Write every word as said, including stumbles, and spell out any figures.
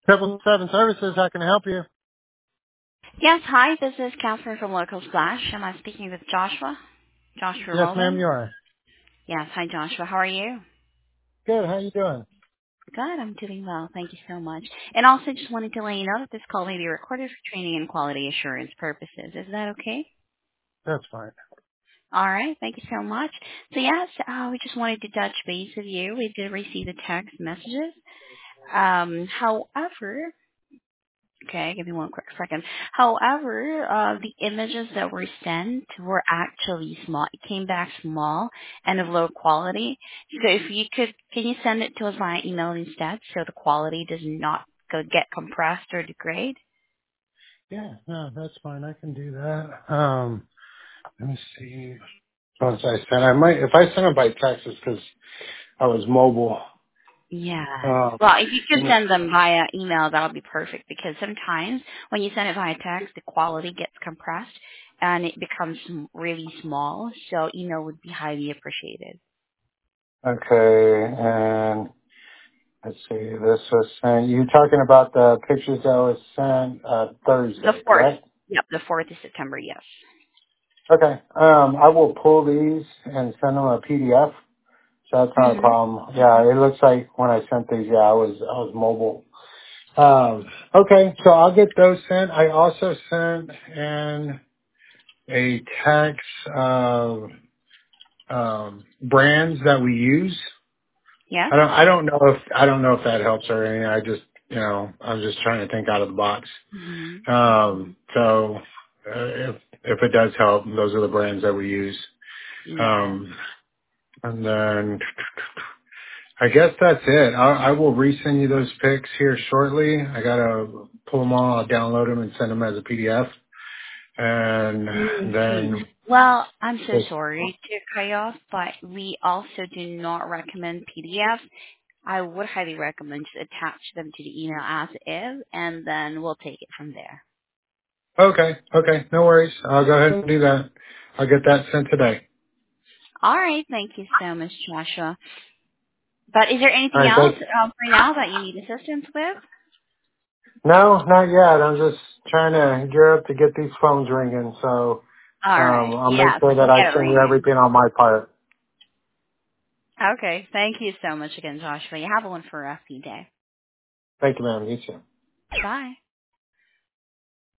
Triple Seven Services, how can I help you? Yes, hi, this is Catherine from Local Splash. Am I speaking with Joshua? Joshua Yes, ma'am, Roman? you are. Yes, hi Joshua, how are you? Good, how you doing? Good, I'm doing well, thank you so much. And also just wanted to let you know that this call may be recorded for training and quality assurance purposes. Is that okay? That's fine. Alright, thank you so much. So yes, uh, we just wanted to touch base with you. We did receive the text messages. Um, however, Okay, give me one quick second. However, uh, the images that were sent were actually small. It came back small and of low quality. So if you could, can you send it to us via email instead so the quality does not go get compressed or degrade? Yeah, no, that's fine. I can do that. Um, let me see. Once I send, I might, if I send it by text, it's because I was mobile. Yes. Um, Well, if you could let send them via email, that would be perfect because sometimes when you send it via text, the quality gets compressed and it becomes really small. So email would be highly appreciated. okay, and let's see, this was sent, you talking about the pictures that was sent uh, The Thursday, fourth. correct? Yep, the fourth of September, yes. Okay, um, I will pull these and send them a P D F. So that's not a Mm-hmm. problem. Yeah, it looks like when I sent these, yeah, I was I was mobile. Um, okay, so I'll get those sent. I also sent in a text of um, brands that we use. Yes? I don't I don't know if I don't know if that helps or anything. I just you know I'm just trying to think out of the box. Mm-hmm. Um, so uh, if if it does help, those are the brands that we use. Yes. Um, and then I guess that's it. I, I will resend you those pics here shortly. I gotta pull them all, I'll download them and send them as a P D F. I And see. then, Well, I'm so just, sorry to cut you off, but we also do not recommend P D Fs. I would highly recommend just attach them to the email as is, and then we'll take it from there. okay, okay, no worries. I'll go ahead and do that. I'll get that sent today. All right. Thank you so much, Joshua. But is there All anything right, else thanks. um, for now that you need assistance with? No, not yet. I'm just trying to gear up to get these phones ringing. So All um, right. I'll make Yes. sure that I Get it send you ringing. everything on my part. Okay. Thank you so much again, Joshua. You have one for us, day. Thank you, ma'am. You too. Bye.